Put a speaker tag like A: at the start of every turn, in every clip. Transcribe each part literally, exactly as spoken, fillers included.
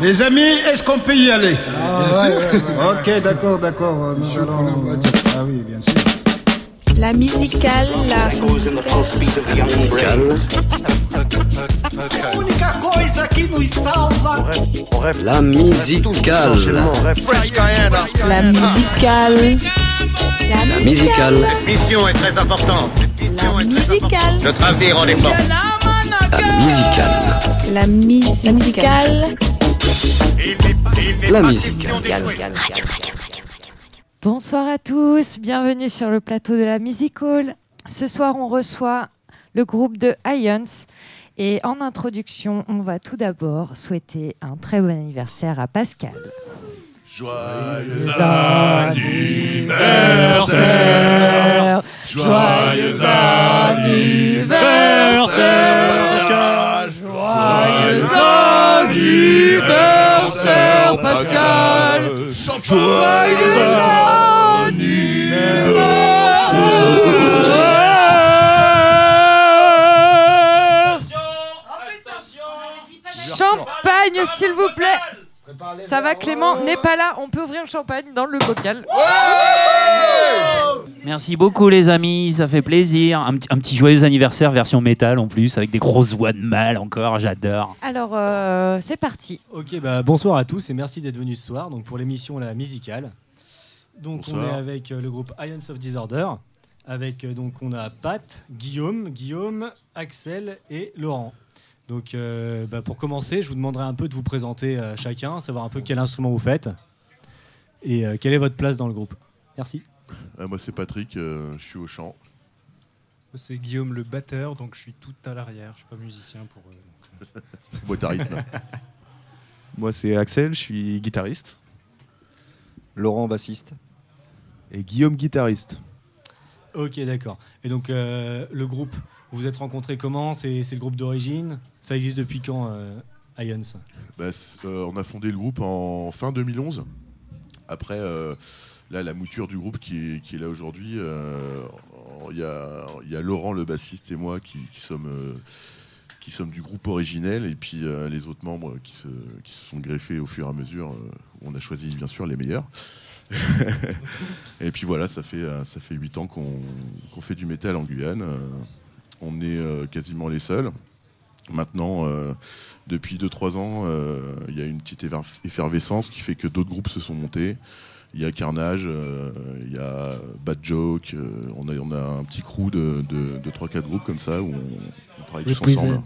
A: Les amis, est-ce qu'on peut y aller?
B: Ah, bien sûr. Ouais, ouais, ouais.
A: Ok, d'accord, d'accord. Nous allons... Ah oui, bien sûr.
C: La musicale, la musicale.
D: A única coisa que nos salva.
E: La musicale.
C: La musicale.
E: La musicale.
F: Cette mission est très importante.
C: La musicale.
F: Notre avenir en dépend.
E: La musicale.
C: La mus- la musicale.
E: La musicale.
C: Radio, radio, radio.
G: Bonsoir à tous, bienvenue sur le plateau de la Music Hall. Ce soir, on reçoit le groupe de Ions. Et en introduction, on va tout d'abord souhaiter un très bon anniversaire à Pascal.
H: Joyeux anniversaire, joyeux anniversaire, Pascal, joyeux anniversaire, Pascal, joyeux anniversaire.
G: Champagne, s'il vous plaît. Ça va, Clément n'est pas là, on peut ouvrir le champagne dans le bocal.
I: Merci beaucoup les amis, ça fait plaisir. Un, p- un petit joyeux anniversaire version métal en plus, avec des grosses voix de mal encore, j'adore.
G: Alors, euh, c'est parti.
J: Ok, bah, bonsoir à tous et merci d'être venus ce soir donc, pour l'émission La Musicale. Donc
H: Bonsoir.
J: on est avec euh, le groupe Ions of Disorder. Avec, euh, donc, on a Pat, Guillaume, Guillaume, Axel et Laurent. Donc, euh, bah, pour commencer, je vous demanderai un peu de vous présenter euh, chacun, savoir un peu quel instrument vous faites et euh, quelle est votre place dans le groupe. Merci.
H: Euh, moi c'est Patrick, euh, je suis au chant.
K: C'est Guillaume le batteur, donc je suis tout à l'arrière. Je suis pas musicien pour eux. Donc...
H: Boîte à rythme.
L: Moi c'est Axel, je suis guitariste.
M: Laurent bassiste.
L: Et Guillaume guitariste.
J: Ok, d'accord. Et donc, euh, le groupe, vous vous êtes rencontrés comment? c'est, c'est le groupe d'origine? Ça existe depuis quand, euh, Ions?
H: bah, euh, On a fondé le groupe en fin deux mille onze. Après, euh, là, la mouture du groupe qui est, qui est là aujourd'hui, il euh, y, a, y a Laurent le bassiste et moi qui, qui, sommes, euh, qui sommes du groupe originel. Et puis euh, les autres membres qui se, qui se sont greffés au fur et à mesure. Euh, on a choisi bien sûr les meilleurs. Et puis voilà, ça fait ça fait huit ans qu'on, qu'on fait du métal en Guyane. Euh, on est euh, quasiment les seuls. Maintenant, euh, depuis deux trois ans, il euh, y a une petite effervescence qui fait que d'autres groupes se sont montés. Il y a Carnage, il euh, y a Bad Joke. Euh, on a on a un petit crew de, de, de trois quatre groupes comme ça où on, on travaille tous ensemble.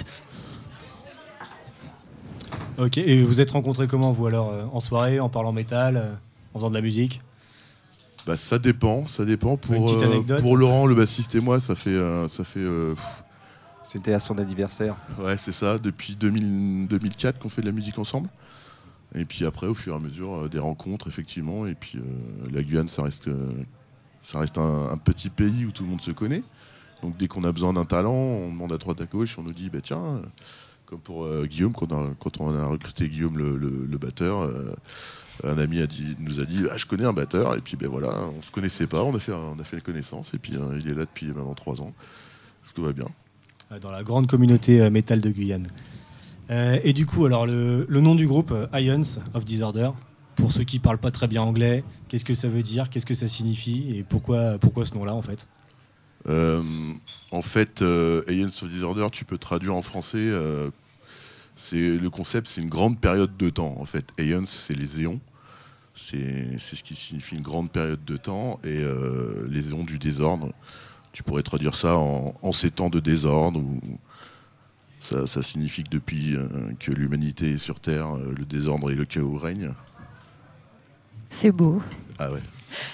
J: Ok, et vous êtes rencontrés comment vous alors, euh, en soirée, en parlant métal, euh, en faisant de la musique?
H: Bah ça dépend, ça dépend. Pour,
J: Une petite
H: euh,
J: anecdote.
H: pour Laurent, le bassiste et moi, ça fait, euh, ça fait. Euh,
M: C'était à son anniversaire.
H: Ouais, c'est ça. Depuis deux mille, deux mille quatre qu'on fait de la musique ensemble. Et puis après, au fur et à mesure, euh, des rencontres, effectivement. Et puis euh, la Guyane, ça reste, euh, ça reste un, un petit pays où tout le monde se connaît. Donc dès qu'on a besoin d'un talent, on demande à droite à gauche, on nous dit, bah tiens, euh, comme pour euh, Guillaume, quand on, a, quand on a recruté Guillaume le, le, le batteur. Euh, Un ami a dit, nous a dit ah, je connais un batteur, et puis ben voilà, on se connaissait pas, on a fait, on a fait connaissance, et puis euh, il est là depuis maintenant trois ans. Tout va bien.
J: Dans la grande communauté euh, métal de Guyane. Euh, et du coup, alors le, le nom du groupe, euh, Ions of Disorder, pour ceux qui parlent pas très bien anglais, qu'est-ce que ça veut dire, qu'est-ce que ça signifie, et pourquoi, pourquoi ce nom-là en fait?
H: euh, En fait, euh, Ions of Disorder, tu peux traduire en français. Euh, C'est, le concept, c'est une grande période de temps. En fait, Aeons, c'est les éons. C'est, c'est ce qui signifie une grande période de temps. Et euh, les éons du désordre, tu pourrais traduire ça en, en ces temps de désordre. Où ça, ça signifie que depuis euh, que l'humanité est sur Terre, euh, le désordre et le chaos règnent.
G: C'est beau.
H: Ah ouais.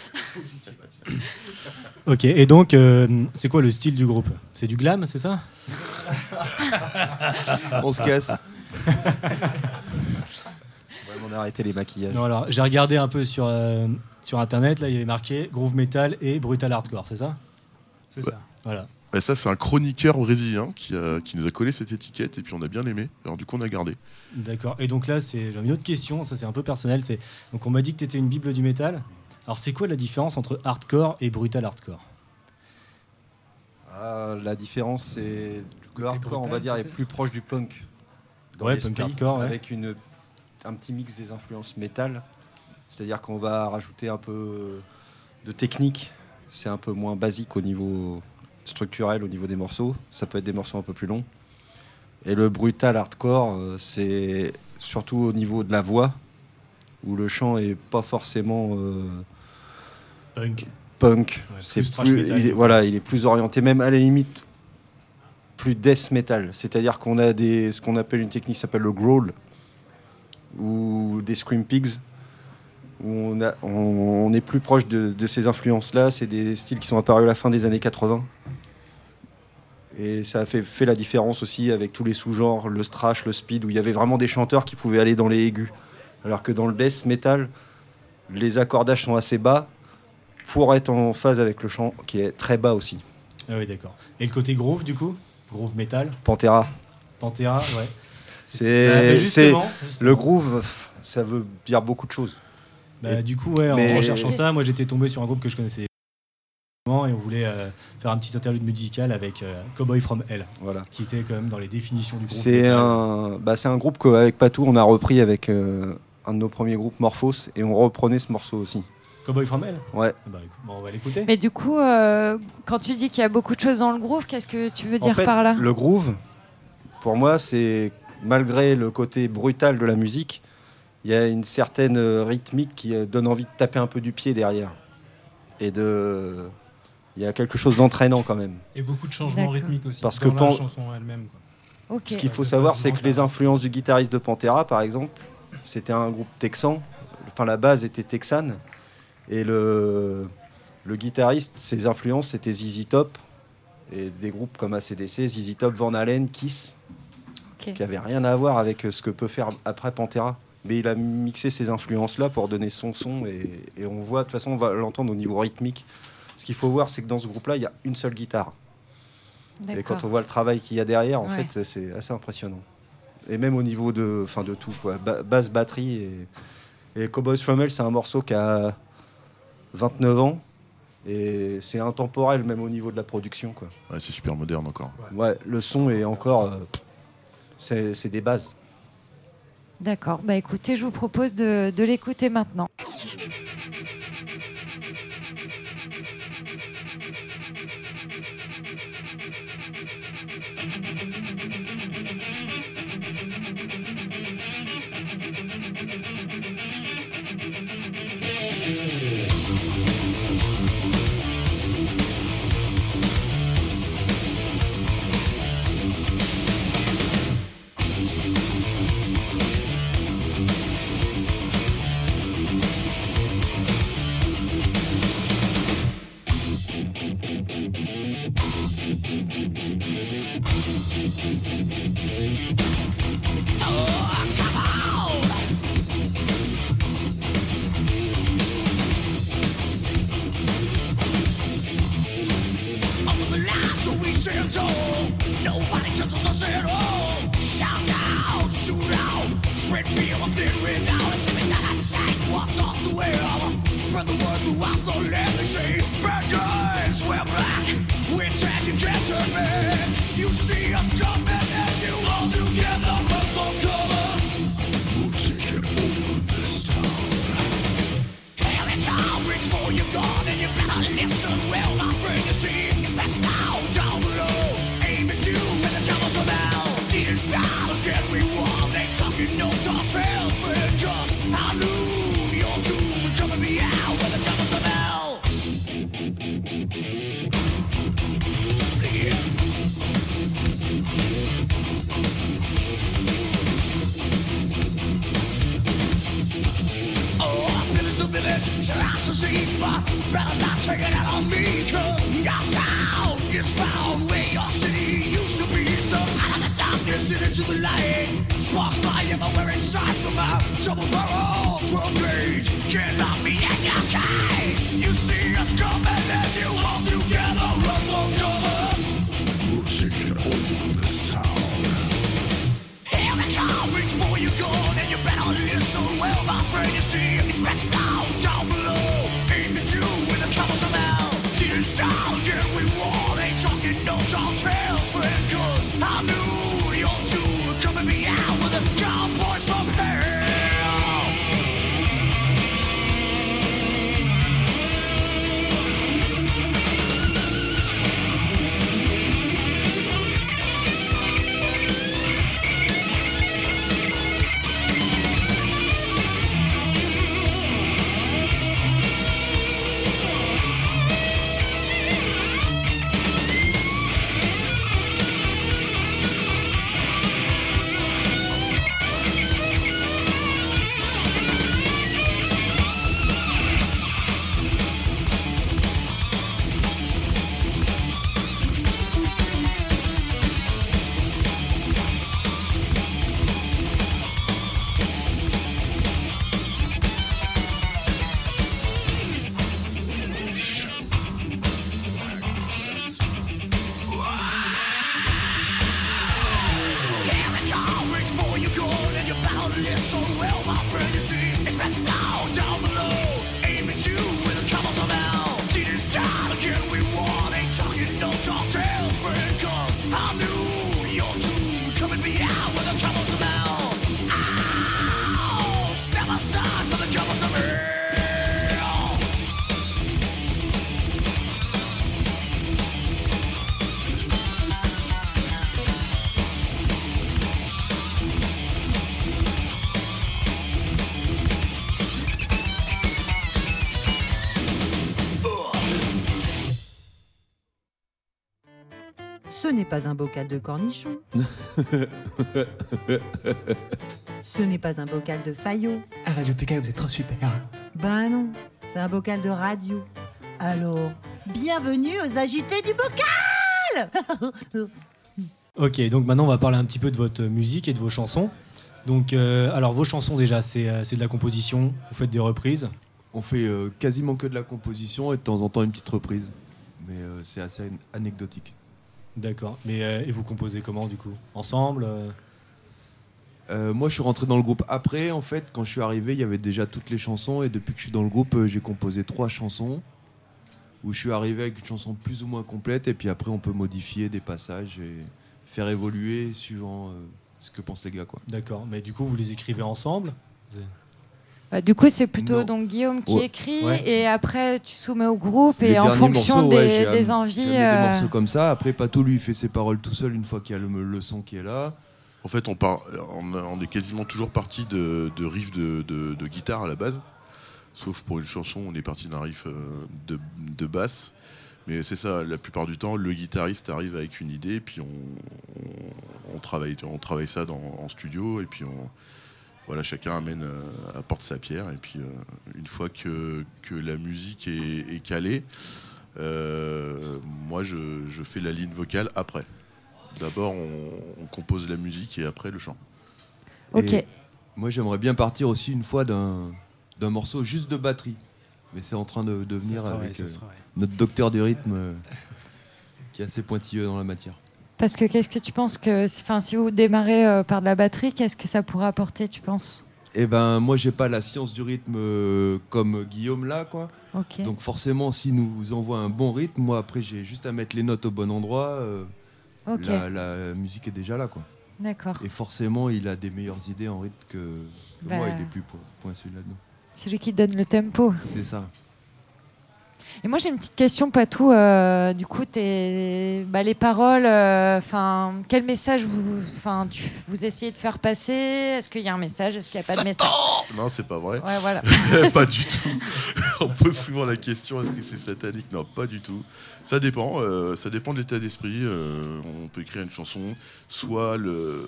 J: Ok, et donc, euh, c'est quoi le style du groupe? C'est du glam, c'est ça?
M: On se casse. On a arrêté les maquillages.
J: Non, alors, j'ai regardé un peu sur, euh, sur Internet, là, il y avait marqué groove metal et brutal hardcore, c'est ça?
K: C'est
H: Ouais.
K: ça.
J: Voilà.
H: Et ça, c'est un chroniqueur brésilien qui, a, qui nous a collé cette étiquette, et puis on a bien aimé. Alors du coup, on a gardé.
J: D'accord. Et donc là, c'est, j'ai une autre question, ça c'est un peu personnel. C'est, donc on m'a dit que tu étais une bible du métal. Alors c'est quoi la différence entre hardcore et brutal hardcore?
M: Ah, la différence, c'est le
K: côté
M: hardcore,
K: brutal,
M: on va dire, est
K: peut-être.
M: plus proche du punk. Dans
J: Ouais,
M: l'esprit,
J: punk hardcore, ouais.
M: avec une un petit mix des influences métal. C'est-à-dire qu'on va rajouter un peu de technique. C'est un peu moins basique au niveau structurel, au niveau des morceaux. Ça peut être des morceaux un peu plus longs. Et le brutal hardcore, c'est surtout au niveau de la voix, où le chant est pas forcément euh,
J: punk.
M: Punk.
J: Ouais,
M: c'est
J: plus
M: plus,
J: thrash
M: il est, voilà, il est plus orienté, même à la limite, plus death metal. C'est-à-dire qu'on a des, ce qu'on appelle une technique qui s'appelle le growl, ou des scream pigs, où on, a, on, on est plus proche de, de ces influences-là. C'est des styles qui sont apparus à la fin des années quatre-vingts. Et ça a fait, fait la différence aussi avec tous les sous-genres, le thrash, le speed, où il y avait vraiment des chanteurs qui pouvaient aller dans les aigus. Alors que dans le death metal, les accordages sont assez bas pour être en phase avec le chant qui est très bas aussi.
J: Ah oui, d'accord. Et le côté groove, du coup ? Groove metal ?
M: Pantera.
J: Pantera, ouais.
M: C'est,
J: c'est,
M: c'est
J: justement, justement.
M: Le groove, ça veut dire beaucoup de choses.
J: Bah,
M: Et,
J: du coup, ouais,
M: mais...
J: en recherchant ça, moi j'étais tombé sur un groupe que je connaissais et on voulait euh, faire un petit interlude musical avec euh, Cowboy From Hell,
M: voilà.
J: Qui était quand même dans les définitions du groupe.
M: C'est un, bah, c'est un groupe qu'avec Patou, on a repris avec euh, un de nos premiers groupes, Morphos, et on reprenait ce morceau aussi.
J: Cowboy From Hell ?
M: Ouais.
J: Bah, bon, on va l'écouter.
G: Mais du coup, euh, quand tu dis qu'il y a beaucoup de choses dans le groove, qu'est-ce que tu veux dire
M: en fait,
G: par là ?
M: Le groove, pour moi, c'est malgré le côté brutal de la musique, il y a une certaine rythmique qui donne envie de taper un peu du pied derrière. Et de... Il y a quelque chose d'entraînant quand même.
K: Et beaucoup de changements
G: D'accord.
K: rythmiques aussi
M: Parce
K: dans
M: que
K: la
M: pan...
K: chanson elle-même. Quoi.
G: Okay.
M: Ce qu'il faut
K: ouais,
M: savoir,
K: c'est
M: c'est que les influences du guitariste de Pantera, par exemple, c'était un groupe texan. Enfin, la base était texane. Et le, le guitariste, ses influences, c'était Z Z Top. Et des groupes comme A C D C, Z Z Top, Van Halen, Kiss,
G: okay.
M: qui n'avaient rien à voir avec ce que peut faire après Pantera. Mais il a mixé ces influences-là pour donner son son. Et, et on voit, de toute façon, on va l'entendre au niveau rythmique. Ce qu'il faut voir, c'est que dans ce groupe-là, il y a une seule guitare.
G: D'accord.
M: Et quand on voit le travail qu'il y a derrière, en
G: ouais.
M: fait, c'est assez impressionnant. Et même au niveau de, enfin, de tout, quoi. Ba- basse, batterie. Et, et Cowboys From Hell, c'est un morceau qui a vingt-neuf ans. Et c'est intemporel, même au niveau de la production, quoi.
H: Ouais, c'est super moderne encore.
M: Ouais, le son est encore... Euh, c'est, c'est des bases.
G: D'accord. Bah écoutez, je vous propose de, de l'écouter maintenant.
N: I knew you're too coming me out with a cowboys from hell. Ce n'est pas un bocal de cornichons. Ce n'est pas un bocal de Fayot.
O: À Radio P K, vous êtes trop super.
N: Ben non, c'est un bocal de radio. Alors, bienvenue aux agités du bocal.
J: Ok, donc maintenant on va parler un petit peu de votre musique et de vos chansons. Donc, euh, alors vos chansons déjà, c'est, euh, c'est de la composition, vous faites des reprises.
L: On fait euh, quasiment que de la composition et de temps en temps une petite reprise. Mais euh, c'est assez anecdotique.
J: D'accord. Mais euh, et vous composez comment du coup ? Ensemble euh...
L: Euh, moi, je suis rentré dans le groupe après. En fait, quand je suis arrivé, il y avait déjà toutes les chansons. Et depuis que je suis dans le groupe, euh, j'ai composé trois chansons. Où je suis arrivé avec une chanson plus ou moins complète. Et puis après, on peut modifier des passages et faire évoluer suivant euh, ce que pensent les gars, quoi.
J: D'accord. Mais du coup, vous les écrivez ensemble ?
G: Bah, du coup, c'est plutôt
L: Non.
G: donc Guillaume qui
L: Ouais.
G: écrit
J: Ouais.
G: et après tu soumets au groupe
L: Les
G: et en
L: derniers
G: fonction
L: morceaux,
G: des,
L: ouais, j'ai
G: des
L: am-
G: envies.
L: j'ai amené
G: euh,
L: des morceaux comme ça. Après, Pato, lui, il fait ses paroles tout seul une fois qu'il y a le, le son qui est là.
H: En fait, on, part, on, on est quasiment toujours parti de, de riffs de, de, de guitare à la base. Sauf pour une chanson, on est parti d'un riff euh, de, de basse. Mais c'est ça, la plupart du temps, le guitariste arrive avec une idée, puis on, on, on, travaille, on travaille ça dans, en studio, et puis on, voilà, chacun amène, euh, apporte sa pierre. Et puis euh, une fois que, que la musique est, est calée, euh, moi je, je fais la ligne vocale après. D'abord, on, on compose la musique et après le chant.
G: Ok.
L: Et moi, j'aimerais bien partir aussi une fois d'un, d'un morceau juste de batterie. Mais c'est en train de, de venir
K: Ça se
L: avec
K: travaille, ça
L: euh,
K: se travaille.
L: notre docteur du rythme euh, qui est assez pointilleux dans la matière.
G: Parce que qu'est-ce que tu penses que, enfin, si vous démarrez euh, par de la batterie, qu'est-ce que ça pourrait apporter, tu penses ?
L: Eh ben, moi, j'ai pas la science du rythme euh, comme Guillaume là, quoi.
G: Ok.
L: Donc forcément, s'il nous envoie un bon rythme, moi après, j'ai juste à mettre les notes au bon endroit. euh,
G: Ok.
L: la, la musique est déjà là, quoi.
G: D'accord.
L: Et forcément, il a des meilleures idées en rythme que, que
G: Bah.
L: moi. Il est plus po- pointu là-dedans.
G: Celui qui donne le tempo.
L: C'est ça.
G: Et moi j'ai une petite question, Patou. Euh, du coup, t'es... Bah, les paroles, enfin, quel message vous, enfin, tu, vous essayez de faire passer ? Est-ce qu'il y a un message ? Est-ce qu'il n'y a pas de message ?
H: Non, c'est pas vrai.
G: Ouais, voilà.
H: Pas du tout. On pose souvent la question, est-ce que c'est satanique ? Non, pas du tout. Ça dépend. euh, ça dépend de l'état d'esprit. Euh, on peut écrire une chanson, soit le,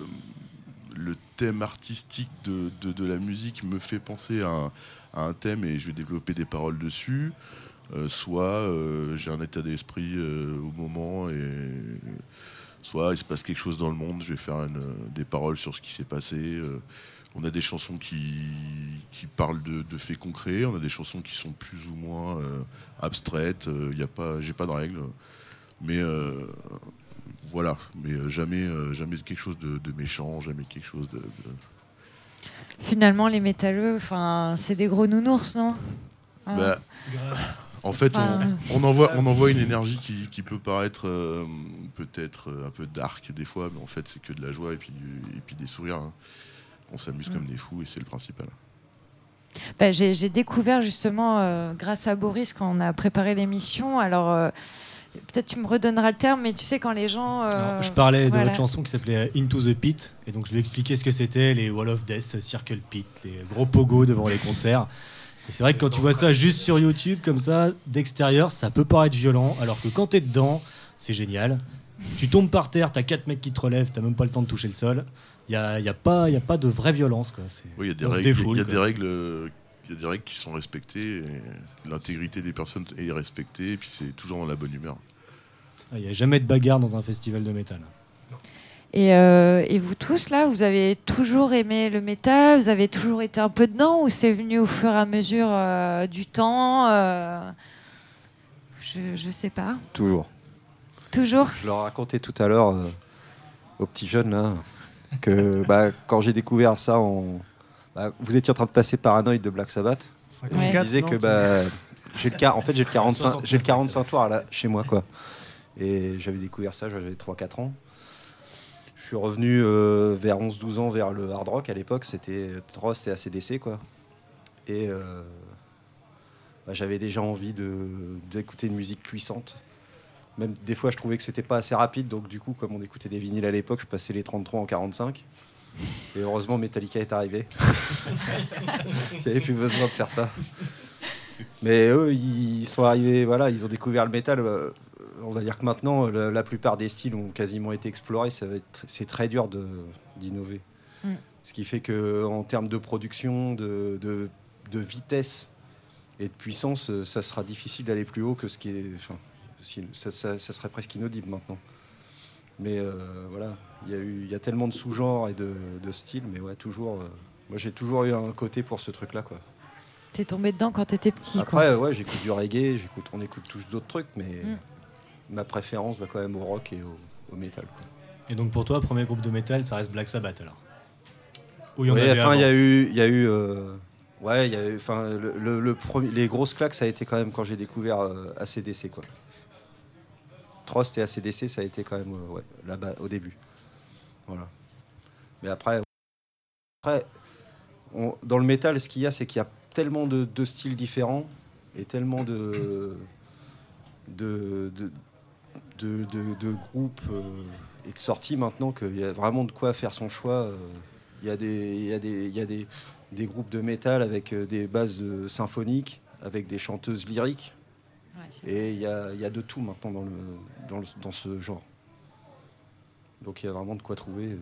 H: le thème artistique de, de, de la musique me fait penser à un, à un thème et je vais développer des paroles dessus. Euh, soit euh, j'ai un état d'esprit euh, au moment et soit il se passe quelque chose dans le monde, je vais faire une, des paroles sur ce qui s'est passé. Euh, on a des chansons qui, qui parlent de, de faits concrets, on a des chansons qui sont plus ou moins euh, abstraites, euh, y a pas, j'ai pas de règles, mais euh, voilà, mais jamais, euh, jamais quelque chose de, de méchant, jamais quelque chose de... de...
G: Finalement, les métalleux, enfin, c'est des gros nounours, non ? Ah.
H: Bah, en fait,
G: Enfin,
H: on, on, envoie, on envoie une énergie qui, qui peut paraître euh, peut-être un peu dark des fois, mais en fait, c'est que de la joie et puis, du, et puis des sourires. Hein. On s'amuse comme des fous et c'est le principal.
G: Bah, j'ai, j'ai découvert justement, euh, grâce à Boris, quand on a préparé l'émission, alors euh, peut-être tu me redonneras le terme, mais tu sais, quand les gens... euh,
J: Alors, je parlais de
G: voilà.
J: votre chanson qui s'appelait Into the Pit, et donc je lui ai expliqué ce que c'était, les Wall of Death, Circle Pit, les gros pogos devant les concerts. Et c'est vrai que quand tu vois ça juste sur YouTube, comme ça, d'extérieur, ça peut paraître violent, alors que quand t'es dedans, c'est génial. Tu tombes par terre, t'as quatre mecs qui te relèvent, t'as même pas le temps de toucher le sol. Il n'y a, y a, pas- y a pas de vraie violence, quoi. C'est,
H: Oui, il y a des
J: on se
H: règles,
J: défoule,
H: il y a
J: quoi.
H: des règles, euh, il y a des règles qui sont respectées. Et l'intégrité des personnes est respectée, et puis c'est toujours dans la bonne humeur.
J: Il n'y a jamais de bagarre dans un festival de métal.
G: Et, euh, et vous tous, là, vous avez toujours aimé le métal ? Vous avez toujours été un peu dedans ? Ou c'est venu au fur et à mesure euh, du temps euh, je, je sais pas.
M: Toujours.
G: Toujours ?
M: Je leur racontais tout à l'heure euh, aux petits jeunes là, que bah, quand j'ai découvert ça en Bah, vous étiez en train de passer Paranoid de Black Sabbath.
K: cinquante-quatre,
M: Je disais
K: non,
M: que
K: tu-
M: bah, j'ai le car- en fait j'ai le quarante-cinq, j'ai le quarante-cinq tours là, chez moi quoi. Et j'avais découvert ça, j'avais trois quatre ans. Je suis revenu euh, vers onze douze ans vers le hard rock à l'époque, c'était Trost et A C D C quoi. Et euh, bah, j'avais déjà envie de, d'écouter une musique puissante. Même des fois je trouvais que c'était pas assez rapide, donc du coup comme on écoutait des vinyles à l'époque, je passais les trente-trois en quarante-cinq. Et heureusement Metallica est arrivé. J'avais plus besoin de faire ça. Mais eux, ils sont arrivés, voilà, ils ont découvert le métal. Euh, on va dire que maintenant, la, la plupart des styles ont quasiment été explorés. Ça va être, c'est très dur de, d'innover. Mm. Ce qui fait qu'en termes de production, de, de, de vitesse et de puissance, ça sera difficile d'aller plus haut que ce qui est. Enfin, ça, ça, ça serait presque inaudible maintenant. Mais euh, voilà, il y a eu, il y a tellement de sous-genres et de, de styles, mais ouais, toujours. Euh, moi, j'ai toujours eu un côté pour ce truc-là, quoi.
G: T'es tombé dedans quand t'étais petit.
M: Après,
G: quoi.
M: ouais, j'écoute du reggae, j'écoute, on écoute tous d'autres trucs, mais mm. ma préférence va quand même au rock et au, au métal. Quoi.
J: Et donc pour toi, premier groupe de métal, ça reste Black Sabbath alors. Ou il y en
M: oui,
J: avait
M: enfin,
J: avant.
M: il y a eu, il y a eu, euh, ouais, il y a eu, enfin, le, le, le premier, les grosses claques, ça a été quand même quand j'ai découvert euh, A C D C, quoi. Trost et A C D C, ça a été quand même, euh, ouais, là-bas au début. Voilà. Mais après, après on, dans le métal, ce qu'il y a, c'est qu'il y a tellement de, de styles différents et tellement de de, de, de, de, de groupes euh, et de sorties maintenant qu'il y a vraiment de quoi faire son choix. Il y a des, il y a des, il y a des, des groupes de métal avec des bases de symphoniques, avec des chanteuses lyriques. Ouais, et il y a, il y a de tout maintenant dans, le, dans, le, dans ce genre. Donc il y a vraiment de quoi trouver.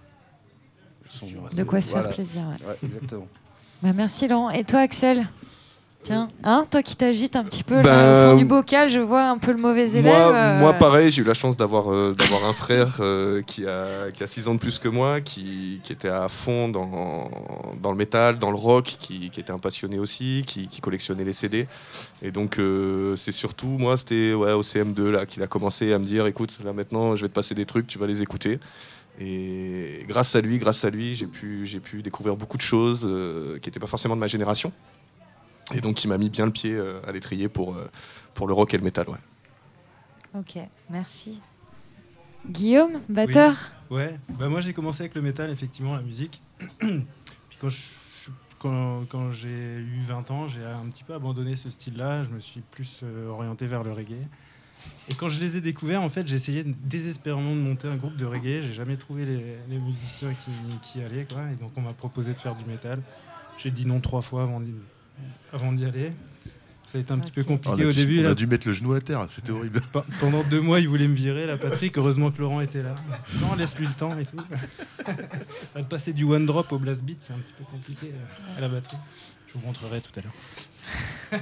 M: Son,
G: de quoi se
M: voilà.
G: faire plaisir. Ouais.
M: Ouais, exactement.
G: Bah, merci Laurent. Et toi Axel ? Tiens, hein, toi qui t'agites un petit peu
O: ben,
G: là, au fond du bocal, je vois un peu le mauvais élève.
O: Moi,
G: euh...
O: moi pareil, j'ai eu la chance d'avoir, euh, d'avoir un frère euh, qui a qui a six ans de plus que moi, qui, qui était à fond dans, dans le métal, dans le rock, qui, qui était un passionné aussi, qui, qui collectionnait les C D. Et donc euh, c'est surtout, moi, c'était ouais, au C M deux là, qu'il a commencé à me dire, écoute, là maintenant, je vais te passer des trucs, tu vas les écouter. Et grâce à lui, grâce à lui, j'ai pu, j'ai pu découvrir beaucoup de choses euh, qui n'étaient pas forcément de ma génération. Et donc, il m'a mis bien le pied euh, à l'étrier pour, euh, pour le rock et le métal. Ouais.
G: Ok, merci. Guillaume, batteur ?
K: Oui. Ouais, bah, moi j'ai commencé avec le métal, effectivement, la musique. Puis quand, je, quand, quand j'ai eu vingt ans, j'ai un petit peu abandonné ce style-là. Je me suis plus euh, orienté vers le reggae. Et quand je les ai découverts, en fait, j'ai essayé désespérément de monter un groupe de reggae. J'ai jamais trouvé les, les musiciens qui, qui allaient, quoi. Et donc on m'a proposé de faire du métal. J'ai dit non trois fois avant d'y, avant d'y aller. Ça a été un petit peu compliqué
H: on
K: au
H: dû,
K: dû,
H: on
K: là.
H: a dû mettre le genou à terre, c'était horrible.
K: Pendant deux mois, ils voulaient me virer, la Patrick. Heureusement que Laurent était là. Non, laisse-lui le temps et tout. De passer du one drop au blast beat, c'est un petit peu compliqué à la batterie. Je vous montrerai tout à l'heure.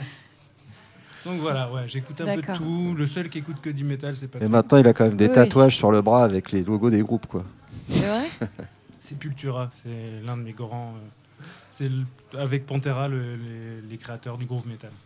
K: Donc voilà, ouais, j'écoute un
G: D'accord.
K: peu de tout. Le seul qui écoute que du métal, c'est pas.
M: Et maintenant, il a quand même des
G: Oui,
M: tatouages
G: oui.
M: sur le bras avec les logos des groupes, quoi.
G: C'est vrai ?
K: C'est Pultura, c'est l'un de mes grands. Euh, c'est le, avec Pantera, le, les, les créateurs du groove metal.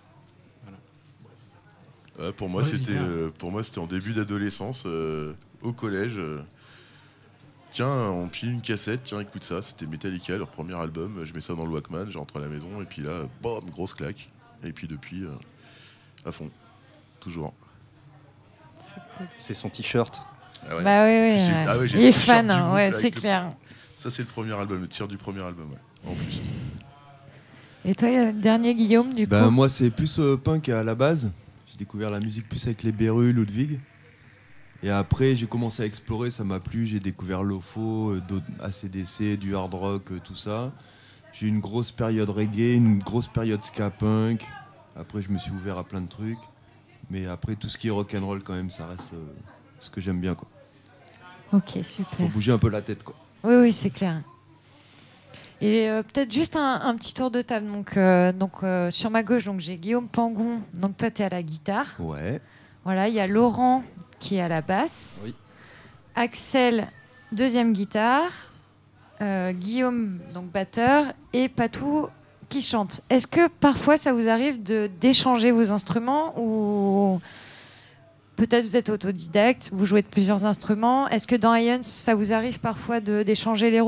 H: Ouais, pour, moi,
K: Vas-y,
H: c'était,
K: viens.
H: euh, pour moi, c'était en début d'adolescence, euh, au collège. euh, tiens, on pile une cassette, tiens, écoute ça. C'était Metallica, leur premier album. Je mets ça dans le Walkman, je rentre à la maison, et puis là, bam, grosse claque. Et puis depuis, euh, à fond, toujours.
M: C'est son t-shirt.
H: Ah ouais.
G: Bah oui, oui.
H: Puis c'est-
G: ouais.
H: ah ouais, j'ai
G: Il
H: le
G: est
H: t-shirt
G: fan,
H: du
G: hein,
H: groupe,
G: ouais,
H: là,
G: c'est
H: avec le-
G: clair.
H: Ça, c'est le premier album, le tir du premier album, ouais, en plus.
G: Et toi, le dernier Guillaume, du
L: Bah,
G: coup ?
L: moi, c'est plus euh, punk à la base. J'ai découvert la musique plus avec les Beru, Ludwig. Et après, j'ai commencé à explorer, ça m'a plu. J'ai découvert l'O F O, euh, d'autres A C D C, du hard rock, euh, tout ça. J'ai eu une grosse période reggae, une grosse période ska punk. Après, je me suis ouvert à plein de trucs. Mais après, tout ce qui est rock'n'roll, quand même, ça reste euh, ce que j'aime bien, quoi.
G: Ok, super.
L: Faut bouger un peu la tête, quoi.
G: Oui, oui, c'est clair. Et euh, peut-être juste un, un petit tour de table. Donc, euh, donc euh, sur ma gauche, donc j'ai Guillaume Pangon. Donc toi, tu es à la guitare.
L: Ouais.
G: Voilà, il y a Laurent qui est à la basse.
L: Oui.
G: Axel, deuxième guitare. Euh, Guillaume, donc batteur. Et Patou qui chante. Est-ce que parfois ça vous arrive de d'échanger vos instruments ou peut-être vous êtes autodidacte, vous jouez de plusieurs instruments. Est-ce que dans Ions, ça vous arrive parfois de d'échanger les rôles ?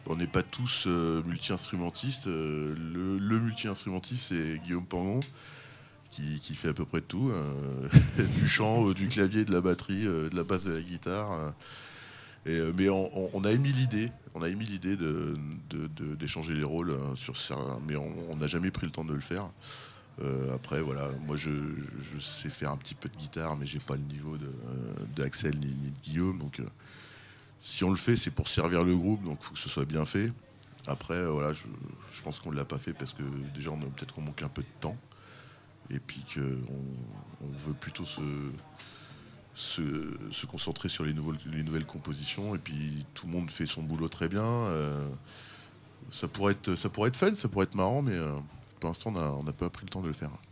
H: on n'est pas tous euh, multi-instrumentistes. Euh, le, le multi-instrumentiste, c'est Guillaume Pangon, qui, qui fait à peu près de tout. Euh, du chant, euh, du clavier, de la batterie, euh, de la basse, de la guitare. Euh, et, euh, mais on, on, on a émis l'idée, on a émis l'idée de, de, de, d'échanger les rôles, euh, sur ça, mais on n'a jamais pris le temps de le faire. Euh, après, voilà, moi je, je sais faire un petit peu de guitare, mais j'ai pas le niveau de, euh, d'Axel ni, ni de Guillaume. Donc, euh, si on le fait, c'est pour servir le groupe, donc il faut que ce soit bien fait. Après, euh, voilà, je, je pense qu'on ne l'a pas fait parce que déjà, on a, peut-être qu'on manque un peu de temps. Et puis qu'on on veut plutôt se, se, se concentrer sur les, nouveaux, les nouvelles compositions. Et puis, tout le monde fait son boulot très bien. Euh, ça, pourrait être, ça pourrait être fun, ça pourrait être marrant, mais euh, pour l'instant, on n'a pas pris le temps de le faire.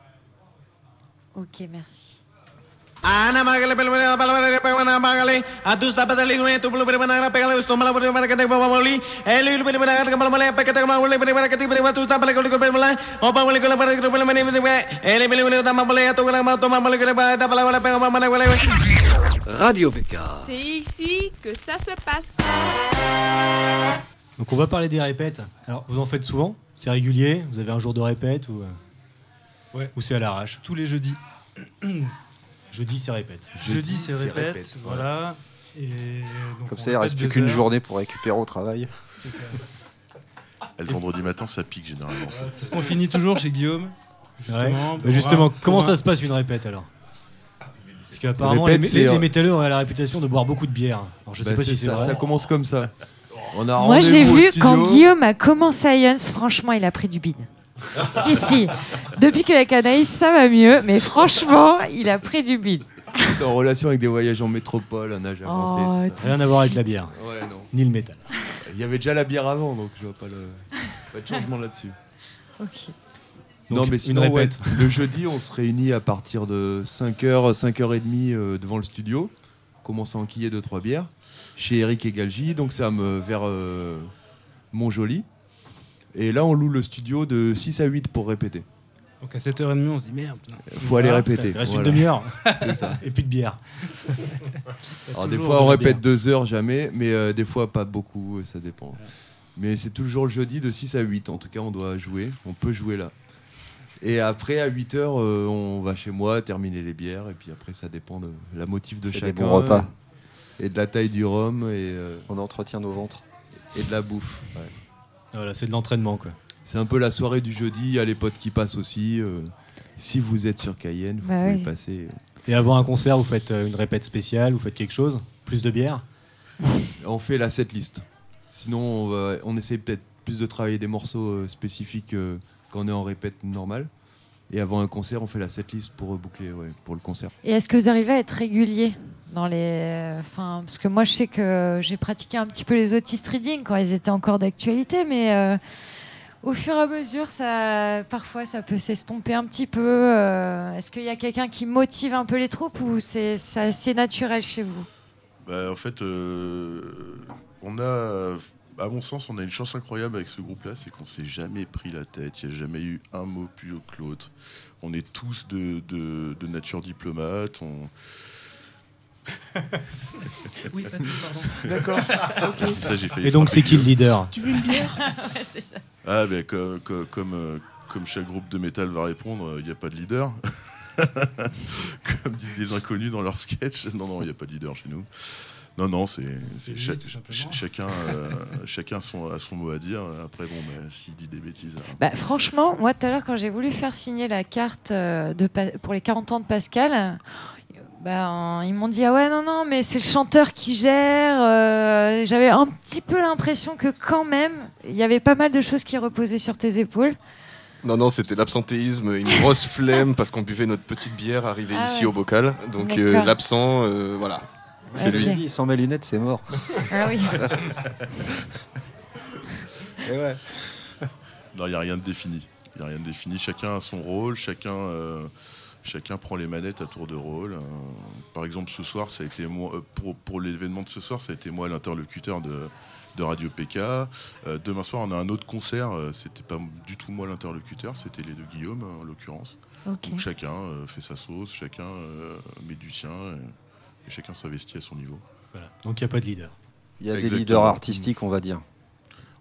G: Ok, merci.
P: Ana magale pelmena palmare pegana magale adusta badali dueto bulbana pegale stomala bulbana kete bamoli elu bulbana kete bamole pekete bamole bulbana kete bulbana tusta pelekol pelmala opa bulbana kete pelekol pelmani ele bulbana tama bole to gala toma bole kete bata palabra pegama mana bole
E: Radio P K.
C: C'est ici que ça se passe.
J: Donc on va parler des répètes. Alors vous en faites souvent? C'est régulier? Vous avez un jour de répète ou
K: ouais.
J: Ou c'est à l'arrache?
K: Tous les jeudis.
J: Jeudi, c'est répète.
K: Jeudi, c'est répète, répète, voilà. Et donc
M: comme ça, il reste plus qu'une journée pour récupérer au travail.
H: Et le vendredi matin, ça pique généralement.
K: C'est ce qu'on finit toujours chez Guillaume.
J: Justement, ouais. justement comment ça se passe une répète alors? Parce qu'apparemment, les, les, les métalleux ont la réputation de boire beaucoup de bière. Alors, je sais bah pas si c'est
L: ça,
J: vrai.
L: Ça commence comme ça. On a
G: Moi, j'ai vu quand Guillaume a commencé à Ions, franchement, il a pris du bide. si, si. Depuis que la canaïs, ça va mieux, mais franchement, il a pris du bide.
L: C'est en relation avec des voyages en métropole, un âge avancé.
G: Oh,
L: tout ça.
J: Rien à voir avec la bière.
L: Ouais, non.
J: Ni le métal.
L: Il y avait déjà la bière avant, donc je vois pas, le... pas de changement là-dessus.
G: Ok.
L: Donc, non, mais sinon, ouais, le jeudi, on se réunit à partir de cinq heures, cinq heures trente euh, devant le studio. On commence à enquiller deux trois bières. Chez Eric et Galgi, donc c'est euh, vers euh, Montjoly. Et là, on loue le studio de six à huit pour répéter.
K: Donc à sept heures trente, on se dit merde.
L: Il faut aller répéter.
J: Il reste
L: voilà.
J: une demi-heure.
L: C'est ça.
J: Et plus de bière.
L: Alors des fois, on répète deux heures, jamais. Mais euh, des fois, pas beaucoup, ça dépend. Ouais. Mais c'est toujours le jeudi de six à huit. En tout cas, on doit jouer. On peut jouer là. Et après, à huit heures, euh, on va chez moi terminer les bières. Et puis après, ça dépend de la motive de
M: et
L: chacun.
M: Des bons repas.
L: Et de la taille du rhum. Et, euh,
M: on entretient nos ventres.
L: Et de la bouffe. Ouais.
J: Voilà, c'est de l'entraînement, quoi.
L: C'est un peu la soirée du jeudi. Il y a les potes qui passent aussi. Euh, si vous êtes sur Cayenne, vous
G: bah
L: pouvez
G: oui.
L: passer.
J: Et avant un concert, vous faites une répète spéciale, vous faites quelque chose? Plus de bière?
L: On fait la setlist. Sinon, on, va, on essaie peut-être plus de travailler des morceaux euh, spécifiques euh, quand on est en répète normale. Et avant un concert, on fait la setlist pour boucler, ouais, pour le concert.
G: Et est-ce que vous arrivez à être régulier dans les... Enfin, parce que moi, je sais que j'ai pratiqué un petit peu les autistes reading quand ils étaient encore d'actualité, mais euh, au fur et à mesure, ça, parfois, ça peut s'estomper un petit peu. Euh, est-ce qu'il y a quelqu'un qui motive un peu les troupes ou c'est, c'est assez naturel chez vous?
H: Bah, en fait, euh, on a... À mon sens, on a une chance incroyable avec ce groupe-là, c'est qu'on s'est jamais pris la tête, il n'y a jamais eu un mot plus haut que l'autre. On est tous de, de, de nature diplomate. On...
K: oui, pardon.
H: D'accord. Okay. Ça, j'ai failli
J: Et donc, c'est qui le leader?
K: Tu veux une bière?
G: Ouais, c'est ça.
H: Ah, ben, comme, comme, comme, comme chaque groupe de métal va répondre, il n'y a pas de leader. Comme disent les inconnus dans leur sketch. Non, non, il n'y a pas de leader chez nous. Non, non, c'est, c'est, c'est cha- ch- chacun, euh, chacun son, a son mot à dire. Après, bon, bah, s'il dit des bêtises. Hein.
G: Bah, franchement, moi, tout à l'heure, quand j'ai voulu faire signer la carte euh, de pa- pour les quarante ans de Pascal, bah, ils m'ont dit ah ouais, non, non, mais c'est le chanteur qui gère. Euh, j'avais un petit peu l'impression que, quand même, il y avait pas mal de choses qui reposaient sur tes épaules.
O: Non, non, c'était l'absentéisme, une grosse flemme parce qu'on buvait notre petite bière arrivée ah ici ouais. au bocal. Donc, euh, l'absent, euh, voilà. C'est
M: okay.
O: lui.
M: Sans mes lunettes, c'est mort.
G: Ah oui.
M: Et ouais.
H: Non, il n'y a rien de défini. Il n'y a rien de défini. Chacun a son rôle. Chacun, euh, chacun prend les manettes à tour de rôle. Euh, par exemple, ce soir, ça a été moi, pour, pour l'événement de ce soir, ça a été moi l'interlocuteur de, de Radio P K. Euh, demain soir, on a un autre concert. Euh, c'était pas du tout moi l'interlocuteur. C'était les deux Guillaume, en l'occurrence. Okay. Donc chacun euh, fait sa sauce. Chacun euh, met du sien. Et, Et chacun s'investit à son niveau.
J: Voilà. Donc il n'y a pas de leader.
M: Il y a Exactement. Des leaders artistiques, on va dire.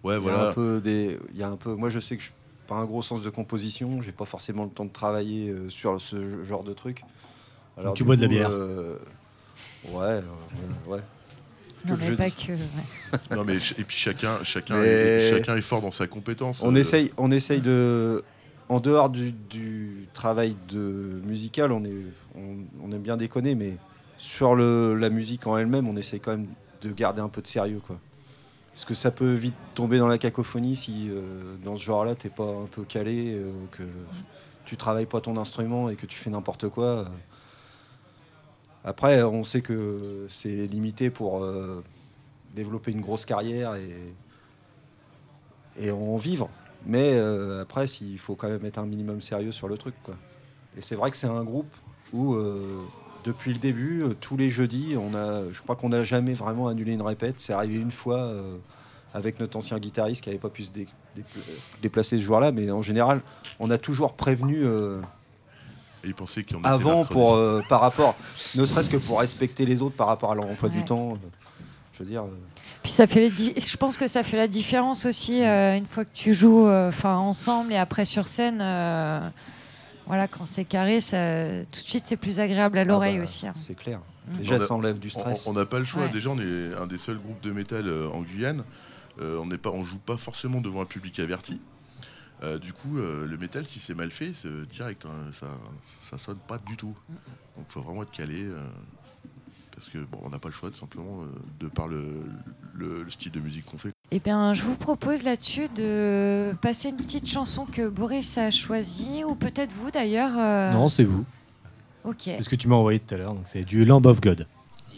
H: Ouais,
M: Il y a
H: voilà.
M: un peu des, il y a un peu. Moi, je sais que je n'ai pas un gros sens de composition. J'ai pas forcément le temps de travailler euh, sur ce genre de truc. Alors,
J: Donc tu
M: du
J: bois de la
M: coup,
J: bière.
M: euh, ouais, euh, ouais.
G: Non,
M: Que
G: mais
M: je
G: pas
M: dis.
G: que. Ouais.
H: Non, mais ch- et puis chacun, chacun,
M: Mais-
H: est, chacun est fort dans sa compétence.
M: On
H: Euh,
M: essaye, on essaye de, en dehors du, du travail de musical, on est, on, on aime bien déconner, mais sur le, la musique en elle-même, on essaye quand même de garder un peu de sérieux, quoi. Parce que ça peut vite tomber dans la cacophonie si euh, dans ce genre-là, t'es pas un peu calé, euh, que tu travailles pas ton instrument et que tu fais n'importe quoi. euh. Après, on sait que c'est limité pour euh, développer une grosse carrière et, et en vivre. Mais euh, après, il faut quand même être un minimum sérieux sur le truc, quoi. Et c'est vrai que c'est un groupe où, euh, depuis le début, euh, tous les jeudis, on a, je crois qu'on n'a jamais vraiment annulé une répète. C'est arrivé une fois euh, avec notre ancien guitariste qui n'avait pas pu se dé- dé- déplacer ce jour-là. Mais en général, on a toujours prévenu... Euh,
H: Et ils pensaient qu'il y en était
M: avant
H: mercredi.
M: pour euh, par rapport, ne serait-ce que pour respecter les autres par rapport à leur emploi
G: Ouais.
M: du temps. euh, je veux dire. euh,
G: Puis ça fait les di- je pense que ça fait la différence aussi euh, une fois que tu joues enfin ensemble et après sur scène. euh, voilà, quand c'est carré, ça, tout de suite c'est plus agréable à l'oreille
M: bah,
G: aussi. hein.
M: C'est clair.
G: Mm.
M: Déjà,
H: On a-
M: ça enlève du stress.
H: On n'a pas le choix.
G: Ouais.
H: Déjà, on est un des seuls groupes de métal euh, en Guyane. Euh, on n'est pas, on joue pas forcément devant un public averti. Euh, du coup, euh, le métal, si c'est mal fait, c'est direct. Hein, ça, ça sonne pas du tout. Donc, faut vraiment être calé. euh, parce que bon, on n'a pas le choix, tout simplement, euh, de par le, le- le style de musique qu'on fait.
G: Eh bien, je vous propose là-dessus de passer une petite chanson que Boris a choisie, ou peut-être vous d'ailleurs. euh,
J: Non, c'est vous.
G: Ok.
J: C'est ce que tu m'as envoyé tout à l'heure. Donc c'est du Lamb of God.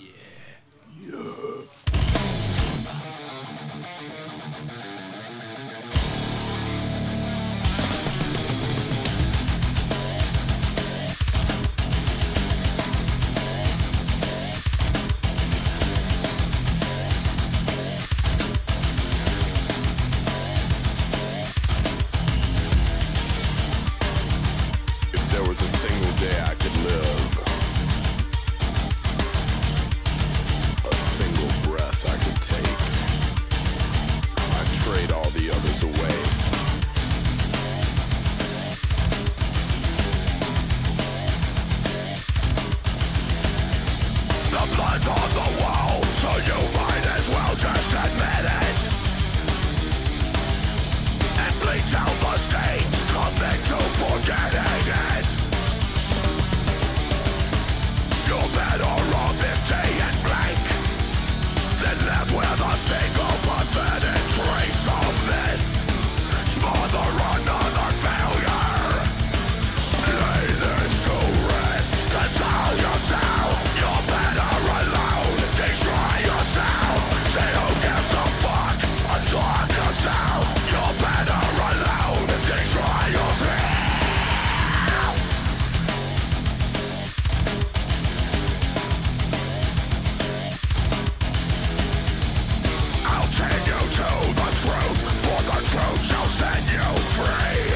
Q: If there was a single day I could live, a single breath I could take, I'd trade all the others away. The blood's on the wall, so you might as well just admit it. And bleach out the stains, commit to forgetting it. You're better off empty and blank than left with a single pathetic trace of this. Smother another failure. Lay this to rest. Console yourself. You're better alone. Destroy yourself. Say who gives a fuck. Untalk yourself. You're better alone. Destroy yourself. I'll take you to the truth, for the truth shall set you free.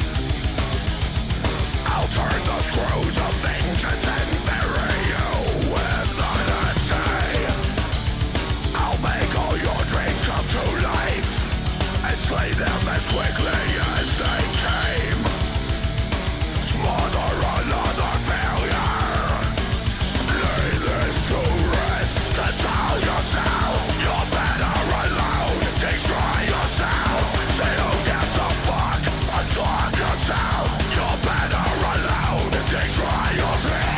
Q: I'll turn the screws of vengeance and bury you with honesty. I'll make all your dreams come to life and slay them as quickly as they came. Smother another failure. Lay this to rest. Console yourself. You're better alone. Destroy yourself. Say who gives a fuck. Untalk yourself. You're better alone. Destroy yourself.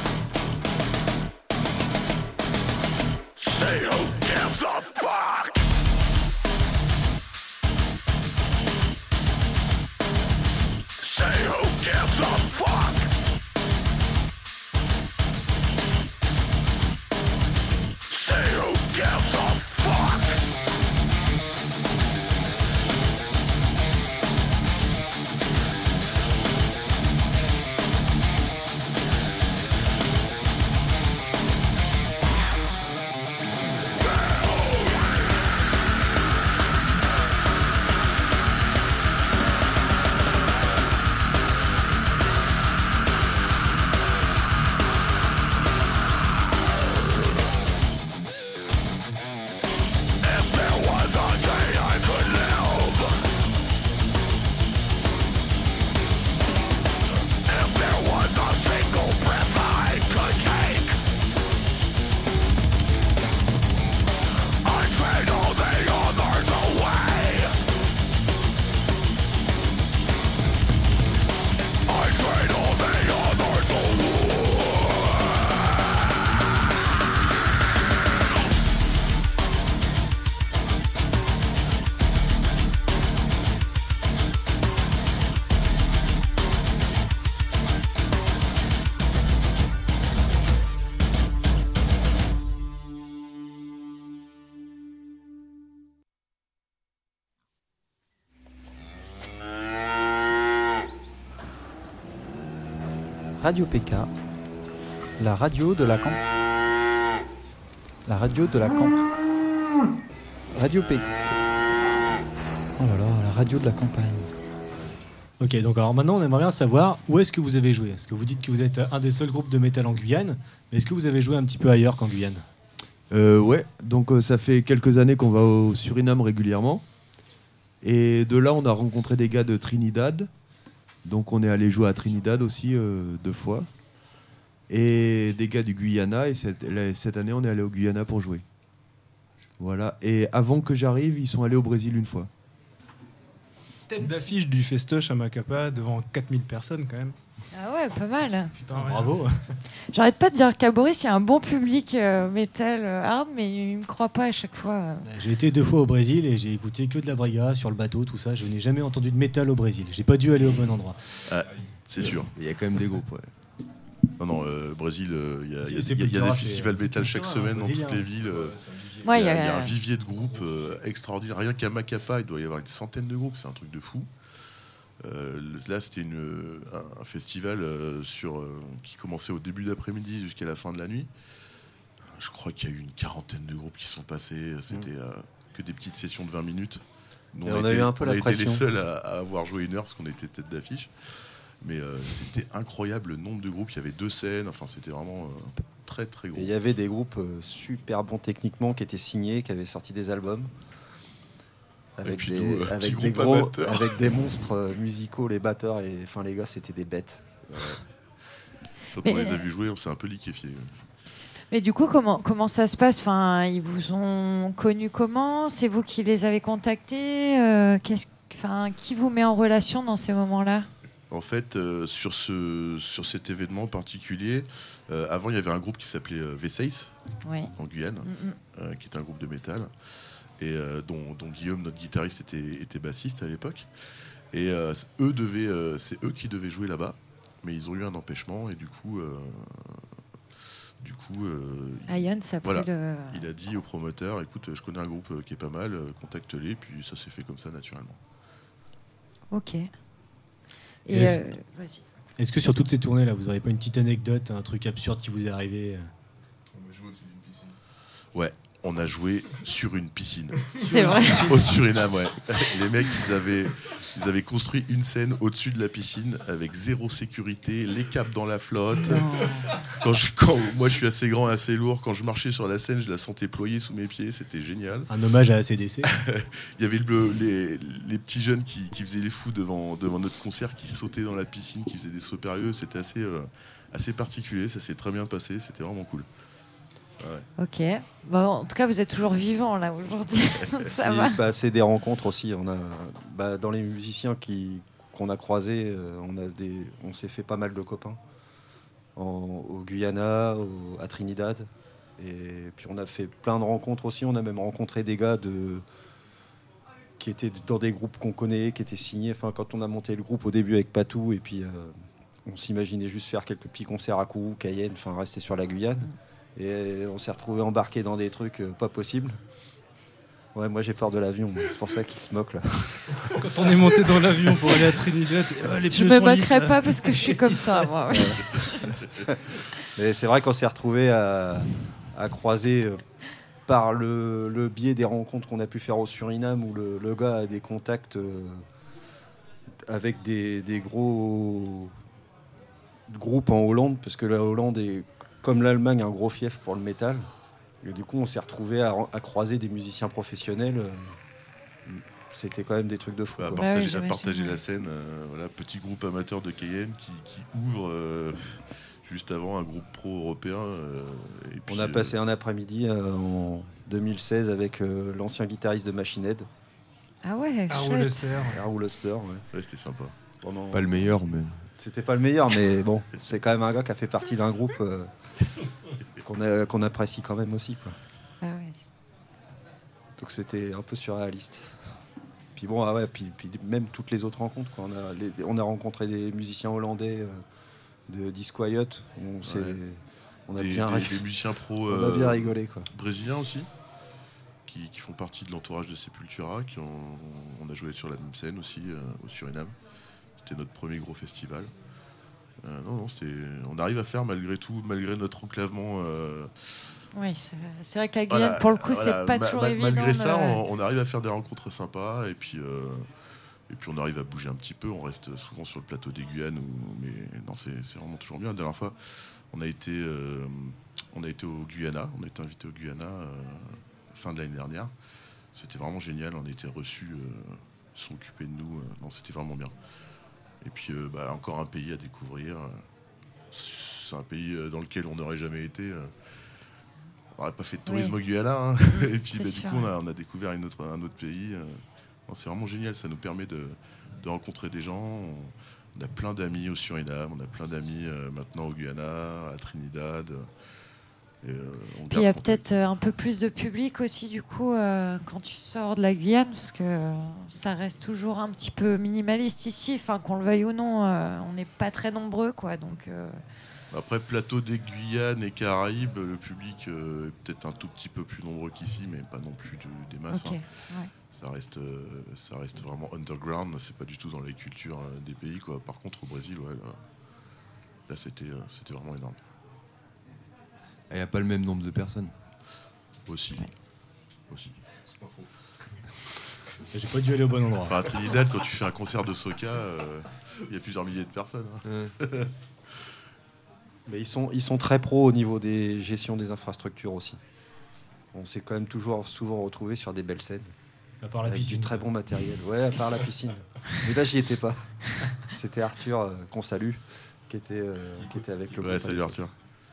Q: Say who gives a fuck.
R: Radio P K, la radio de la camp. La radio de la camp. Radio P K. Oh là là, la radio de la campagne.
J: Ok, donc alors maintenant on aimerait bien savoir où est-ce que vous avez joué. Parce que vous dites que vous êtes un des seuls groupes de métal en Guyane, mais est-ce que vous avez joué un petit peu ailleurs qu'en Guyane ?
L: Euh, ouais, donc euh, ça fait quelques années qu'on va au Suriname régulièrement. Et de là, on a rencontré des gars de Trinidad. Donc on est allé jouer à Trinidad aussi euh, deux fois. Et des gars du Guyana. Et cette, là, cette année, on est allé au Guyana pour jouer. Voilà. Et avant que j'arrive, ils sont allés au Brésil une fois.
K: Tête d'affiche du festoche à Macapa devant quatre mille personnes quand même.
G: Ah ouais, pas mal.
K: Putain,
J: bravo.
G: J'arrête pas de dire qu'à Boris, il y a un bon public euh, metal euh, hard, mais il me croit pas à chaque fois.
J: J'ai été deux fois au Brésil et j'ai écouté que de la briga sur le bateau, tout ça. Je n'ai jamais entendu de métal au Brésil. J'ai pas dû aller au bon endroit.
H: Ah, c'est sûr.
L: Il y a quand même des groupes, ouais.
H: Non, non, euh, Brésil, il euh, y a,
J: C'est-
H: y a-
J: c'est
H: y a- y a
J: culturel,
H: des
J: c'est-
H: festivals
J: c'est
H: métal chaque
J: culturel,
H: semaine dans
J: brésilien.
H: toutes les villes. euh,
G: Ouais,
H: Il y, a-
G: y a-
H: y a un vivier de groupes euh, extraordinaire. Rien qu'à Macapa, il doit y avoir une centaine de groupes. C'est un truc de fou. Euh, là, c'était une, un, un festival euh, sur, euh, qui commençait au début d'après-midi jusqu'à la fin de la nuit. Je crois qu'il y a eu une quarantaine de groupes qui sont passés. C'était euh, que des petites sessions de vingt minutes. Nous,
M: Et
H: on,
M: on
H: a
M: a
H: été,
M: eu un peu
H: on a
M: la
H: été les
M: pression.
H: seuls à, à avoir joué une heure parce qu'on était tête d'affiche. Mais euh, c'était incroyable le nombre de groupes. Il y avait deux scènes. Enfin, c'était vraiment euh, très très gros.
M: Et il y avait des groupes euh, super bons techniquement qui étaient signés, qui avaient sorti des albums. Avec,
H: puis
M: des,
H: nous, euh,
M: avec,
H: petit
M: des
H: groupe
M: gros,
H: amateur.
M: avec des monstres euh, musicaux, les batteurs, et, enfin les gars c'était des bêtes.
H: Ouais. Quand
G: Mais-
H: on les a vus jouer, on s'est un peu liquéfié.
G: Mais du coup, comment, comment ça se passe enfin, ils vous ont connus comment ? C'est vous qui les avez contactés euh, qu'est-ce, enfin, qui vous met en relation dans ces moments-là ?
H: En fait, euh, sur, ce, sur cet événement particulier, euh, avant, il y avait un groupe qui s'appelait euh, V seis,
G: Ouais.
H: en Guyane,
G: Mm-mm.
H: euh, qui était un groupe de métal, et euh, dont, dont Guillaume, notre guitariste, était, était bassiste à l'époque. Et euh, eux devaient, euh, c'est eux qui devaient jouer là-bas, mais ils ont eu un empêchement, et du coup... Euh, du coup, euh,
G: Ion, ça a pris
H: voilà,
G: le-
H: il a dit au promoteur, écoute, je connais un groupe euh, qui est pas mal, euh, contacte-les, puis ça s'est fait comme ça naturellement.
G: Ok. Et
J: Et est-ce-
G: euh, vas-y.
J: Est-ce que sur toutes ces tournées-là, vous n'aurez pas une petite anecdote, un truc absurde qui vous est arrivé euh
H: Ouais, on a joué sur une piscine.
G: C'est vrai.
H: Au Suriname, ouais. Les mecs, ils avaient, ils avaient construit une scène au-dessus de la piscine avec zéro sécurité, les câbles dans la flotte. Quand je, quand, moi, je suis assez grand et assez lourd. Quand je marchais sur la scène, je la sentais ployer sous mes pieds. C'était génial.
J: Un hommage à A C D C.
H: Il y avait le, les, les petits jeunes qui, qui faisaient les fous devant, devant notre concert, qui sautaient dans la piscine, qui faisaient des sauts périlleux. C'était assez, euh, assez particulier. Ça s'est très bien passé. C'était vraiment cool. Ouais.
G: Ok. Bon, en tout cas, vous êtes toujours vivant là aujourd'hui. Donc ça
M: Et,
G: va.
M: bah, c'est des rencontres aussi. On a, bah, dans les musiciens qui, qu'on a croisés, euh, on, a des, on s'est fait pas mal de copains. En, au Guyana, au- à Trinidad. Et puis on a fait plein de rencontres aussi. On a même rencontré des gars de, qui étaient dans des groupes qu'on connaît, qui étaient signés. Enfin, quand on a monté le groupe au début avec Patou, et puis euh, on s'imaginait juste faire quelques petits concerts à Kourou, Cayenne, enfin rester sur la Guyane. Et on s'est retrouvé embarqué dans des trucs euh, pas possibles. Ouais, moi j'ai peur de l'avion, c'est pour ça qu'ils se moquent là.
K: Quand on est monté dans l'avion pour aller à Trinidad, ah, les
G: Je
K: pneus
G: me
K: sont lisses,
G: moquerai
K: là.
G: pas parce que je suis comme
K: Qu'est-ce qui
G: ça,
K: se
G: moi.
K: passe
M: Mais c'est vrai qu'on s'est retrouvé à, à croiser euh, par le, le biais des rencontres qu'on a pu faire au Suriname, où le, le gars a des contacts euh, avec des, des gros groupes en Hollande, parce que la Hollande est, comme l'Allemagne, un gros fief pour le métal. Et du coup, on s'est retrouvé à, à croiser des musiciens professionnels. euh, C'était quand même des trucs de fou.
H: À
M: quoi.
H: partager, à partager la scène, euh, voilà, petit groupe amateur de Cayenne qui, qui ouvre euh, juste avant un groupe pro européen. euh, et puis,
M: On a
H: euh,
M: passé un après-midi euh, en deux mille seize avec euh, l'ancien guitariste de Machine Head.
G: Ah ouais,
K: Harold
G: chouette.
K: Lester.
M: Harold Lester, ouais.
H: Ouais, c'était sympa.
M: Pendant-
L: Pas le meilleur, mais.
M: C'était pas le meilleur, mais bon, c'est quand même un gars qui a fait partie d'un groupe euh, qu'on a- qu'on apprécie quand même aussi, quoi.
G: Ah ouais.
M: Donc c'était un peu surréaliste. Puis bon, ah ouais, puis, puis même toutes les autres rencontres, quoi. On a, les- on a rencontré des musiciens hollandais euh, de Disquiet. On, s'est-
H: Ouais.
M: on a
H: Des-
M: bien
H: des-
M: ri-
H: des musiciens pro,
M: on a
H: euh,
M: bien rigolé, quoi.
H: Brésiliens aussi, qui, qui font partie de l'entourage de Sepultura. Qui ont, on a joué sur la même scène aussi euh, au Suriname. C'était notre premier gros festival. Euh, non, non, c'était... On arrive à faire malgré tout, malgré notre enclavement. Euh...
G: Oui, c'est... c'est vrai que la Guyane,
H: Voilà,
G: pour le coup,
H: voilà.
G: c'est pas
H: Ma-
G: toujours
H: ma-
G: évident.
H: Malgré ça,
G: de-
H: on, on arrive à faire des rencontres sympas et puis, euh, et puis on arrive à bouger un petit peu. On reste souvent sur le plateau des Guyanes, où- mais non, c'est, c'est vraiment toujours bien. La dernière fois, on a été, euh, on a été au Guyana, on a été invité au Guyana euh, fin de l'année dernière. C'était vraiment génial. On a été reçus, euh, ils sont occupés de nous. euh, non, c'était vraiment bien. Et puis, euh, bah, encore un pays à découvrir. C'est un pays euh, dans lequel on n'aurait jamais été. euh, On n'aurait pas fait de tourisme
G: Oui.
H: au Guyana. Hein.
G: Mmh,
H: Et puis
G: c'est
H: bah, du
G: sûr,
H: coup, on
G: ouais.
H: a, on a découvert une autre, un autre pays. euh. Non, c'est vraiment génial. Ça nous permet de, de rencontrer des gens. On, on a plein d'amis au Suriname. On a plein d'amis euh, maintenant au Guyana, à Trinidad. Et, euh, on
G: Puis il y a
H: garde contact.
G: peut-être euh, un peu plus de public aussi, du coup, euh, quand tu sors de la Guyane, parce que euh, ça reste toujours un petit peu minimaliste ici. Enfin, qu'on le veuille ou non, euh, on n'est pas très nombreux, quoi. Donc, euh,
H: Après, plateau des Guyanes et Caraïbes, le public euh, est peut-être un tout petit peu plus nombreux qu'ici, mais pas non plus de- des masses.
G: Ok,
H: hein.
G: ouais.
H: Ça reste, euh, ça reste vraiment underground. C'est pas du tout dans les cultures euh, des pays, quoi. Par contre, au Brésil, ouais, là, là, c'était, euh, c'était vraiment énorme.
L: Il n'y a pas le même nombre de personnes.
H: Aussi. Aussi.
L: C'est pas faux.
J: J'ai pas dû aller au bon endroit.
H: Enfin, à Trinidad, quand tu fais un concert de soca, euh, il y a plusieurs milliers de personnes. hein.
M: Mais ils sont, ils sont très pros au niveau des gestions des infrastructures aussi. On s'est quand même toujours souvent retrouvé sur des belles scènes.
J: À part la
M: avec
J: piscine.
M: du très bon matériel. Ouais, à part la piscine. Mais là, j'y étais pas. C'était Arthur, euh, qu'on salue, qui était, euh, qui était avec le
H: Ouais,
M: groupe.
H: salut Arthur.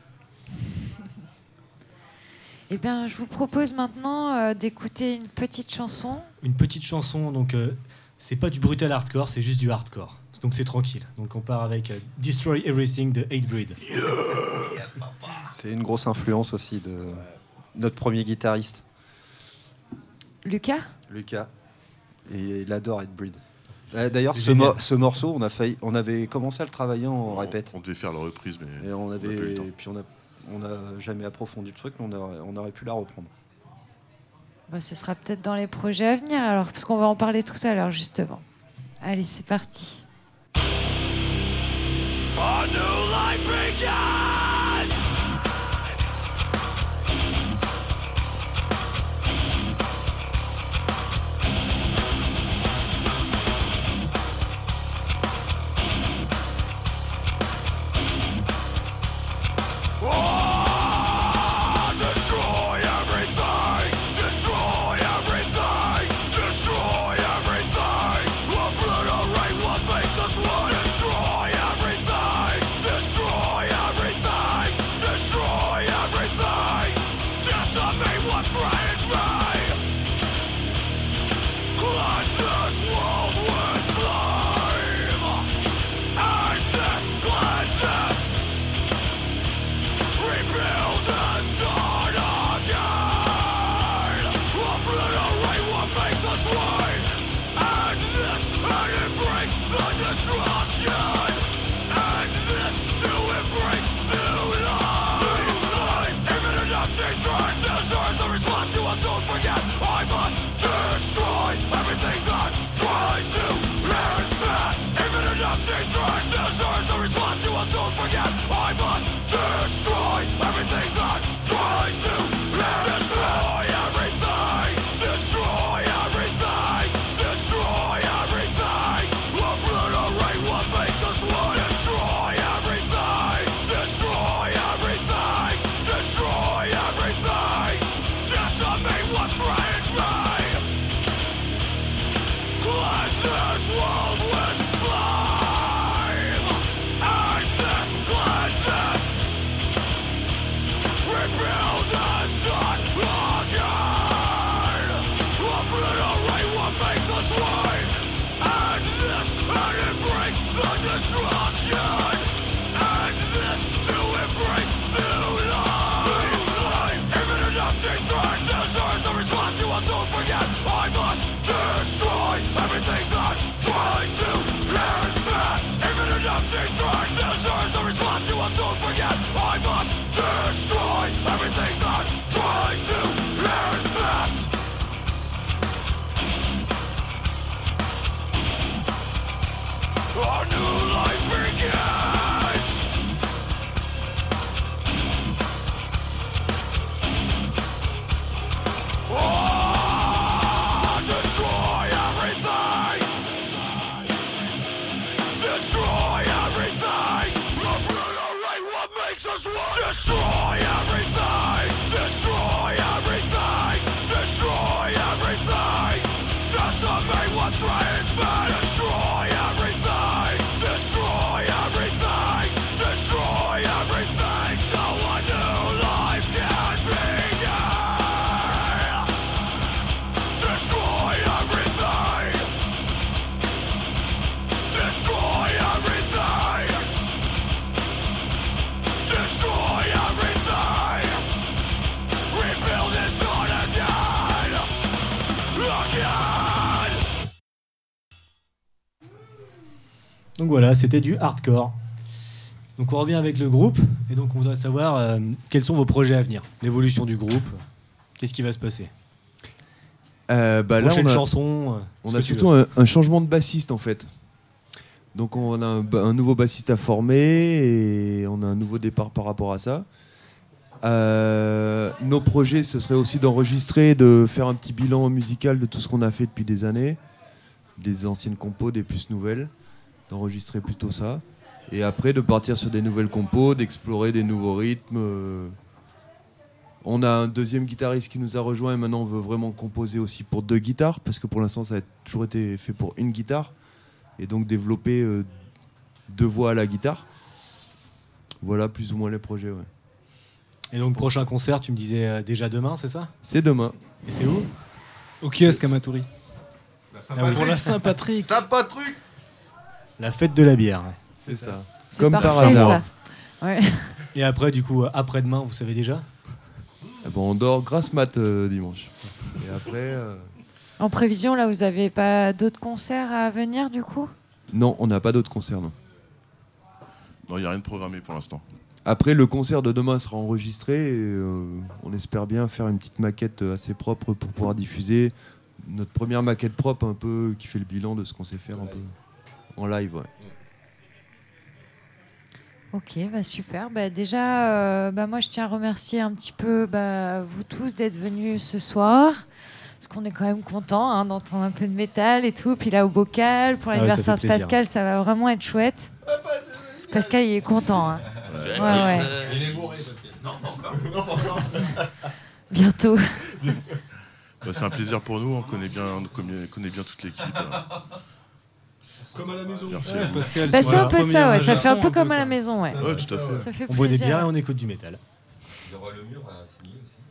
G: eh bien, je vous propose maintenant euh, d'écouter une petite chanson.
J: Une petite chanson, donc euh, c'est pas du brutal hardcore, c'est juste du hardcore. Donc c'est tranquille. Donc on part avec euh, Destroy Everything de Hatebreed.
M: C'est une grosse influence aussi de notre premier guitariste,
G: Lucas
M: Lucas. Et il adore Hatebreed. Euh, D'ailleurs,
H: C'est
M: ce,
H: génial.
M: mo- ce morceau, on, a failli, on avait commencé à le travailler en répète.
H: On devait faire la reprise, mais
M: Et on
H: on n'a
M: avait,
H: pas eu le temps.
M: puis on a, on a jamais approfondi le truc, mais on aurait, on aurait pu la reprendre.
G: Bah, ce sera peut-être dans les projets à venir, alors, parce qu'on va en parler tout à l'heure, justement. Allez, c'est parti.
Q: A new life begins! Oh, destroy everything! Destroy everything! Destroy everything! Obliterate what makes us one! Destroy everything! Destroy everything! Destroy everything! Decimate what threatens me! Cleanse this world with flame! And this, cleanse this! Rebuild and start again! Obliterate what makes us right! And this, and embrace the destruction! And this, to embrace new life! Even an empty threat deserves a response to us, don't forget! I must destroy everything that tries to infect! Even an empty threat deserves a response to us, don't forget! I must destroy everything that tries to destroy everything! Destroy everything! Destroy everything! Obliterate what makes us one! Destroy everything! Destroy everything! Destroy everything! Decimate what threatens me! Cleanse this world with flame! And this, cleanse this! Rebuild and start again! Obliterate what makes us right! And this, and embrace the destruction! And this, to embrace new life! Even an empty threat deserves a response to us, don't forget! I must destroy everything that tries to infect! Even an empty threat deserves a response to us, don't forget! I must destroy everything that tries to infect!
J: Donc voilà, c'était du hardcore. Donc on revient avec le groupe et donc on voudrait savoir euh, quels sont vos projets à venir, l'évolution du groupe, qu'est-ce qui va se passer.
L: Euh, bah là,
J: Prochaine
L: on a,
J: chanson. euh,
L: on
J: ce
L: a
J: que tu
L: surtout
J: veux.
L: un, un changement de bassiste en fait. Donc on a un, ba- un nouveau bassiste à former et on a un nouveau départ par rapport à ça. Euh, nos projets, ce serait aussi d'enregistrer, de faire un petit bilan musical de tout ce qu'on a fait depuis des années, des anciennes compos, des plus nouvelles, d'enregistrer plutôt ça. Et après de partir sur des nouvelles compos, d'explorer des nouveaux rythmes. euh. On a un deuxième guitariste qui nous a rejoint et maintenant on veut vraiment composer aussi pour deux guitares parce que pour l'instant ça a toujours été fait pour une guitare et donc développer euh, deux voix à la guitare. Voilà plus ou moins les projets. Ouais.
J: Et donc prochain concert, tu me disais euh, déjà demain, c'est ça?
L: C'est demain.
J: Et c'est où?
K: Au kiosque à Matoury.
O: La
J: Ah oui.
K: Pour la Saint-Patrick.
O: Saint-Patrick.
J: La fête de la bière. Ouais.
L: C'est ça.
G: C'est
L: Comme
G: parfait,
L: par hasard.
G: ça. Ouais.
J: Et après, du coup, euh, après-demain, vous savez déjà?
L: Ah bon, on dort grasse mat euh, dimanche. Et après. euh,
G: En prévision, là, vous n'avez pas d'autres concerts à venir, du coup?
L: Non, on n'a pas d'autres concerts. Non.
H: Non, il n'y a rien de programmé pour l'instant.
L: Après, le concert de demain sera enregistré et euh, on espère bien faire une petite maquette assez propre pour pouvoir diffuser notre première maquette propre, un peu qui fait le bilan de ce qu'on sait faire un peu en live. Ouais.
G: Ok, bah super. Bah déjà, euh, bah moi je tiens à remercier un petit peu bah, vous tous d'être venus ce soir. Parce qu'on est quand même content hein, d'entendre un peu de métal et tout. Puis là au bocal, pour
J: Ah ouais,
G: l'anniversaire
J: ça fait
G: de
J: plaisir.
G: Pascal, ça va vraiment être chouette. Pascal il est content. Hein. Ouais, ouais.
O: Il est bourré parce que... Non, pas encore. Non, pas encore.
G: Bientôt.
H: Bah, c'est un plaisir pour nous, on connaît bien, on connaît, connaît bien toute l'équipe.
K: Comme à la maison.
H: Merci
K: Ouais,
H: à vous.
K: Pascal,
G: Bah,
K: c'est
G: c'est un
K: la
G: peu
K: première
G: ça, ouais. Ça
K: génération,
G: fait un peu
K: un
G: comme
K: peu,
G: à la
K: quoi.
G: maison, ouais.
H: Ouais, tout à fait.
G: Ça fait
J: On boit des
G: plaisir,
J: bières et
G: ouais.
J: on écoute du métal.
B: Il y aura le mur à signer aussi.